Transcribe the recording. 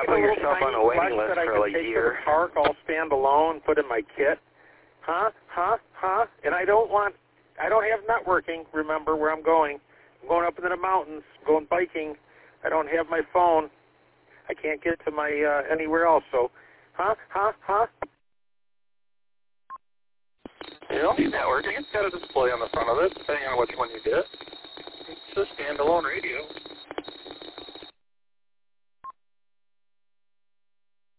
not put yourself on a waiting list for like a year. To the park, all stand alone, put in my kit. And I don't have networking, remember, where I'm going. I'm going up into the mountains, going biking. I don't have my phone. I can't get to my anywhere else, so, You don't need networking. It's got a display on the front of it, depending on which one you get.